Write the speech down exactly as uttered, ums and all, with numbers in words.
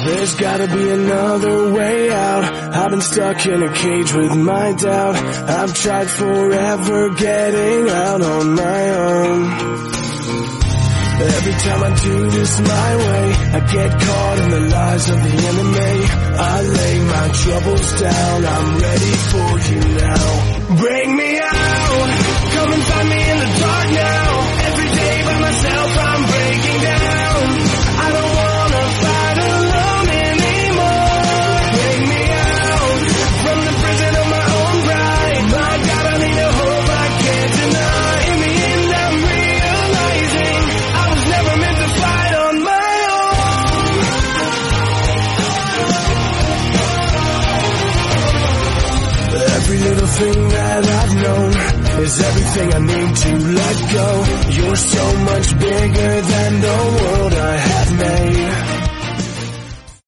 There's gotta be another way out. I've been stuck in a cage with my doubt. I've tried forever getting out on my own. Every time I do this my way, I get caught in the lies of the enemy. I lay my troubles down, I'm ready for you now. Bring me out, come and find me in the dark now. Every day by myself I'm breaking down. I don't wanna fight alone anymore. Bring me out, from the prison of my own pride. My God, I need a hope I can't deny. In the end I'm realizing I was never meant to fight on my own. Every little thing that I've known is everything I need to let go. You're so much bigger than the world I have made.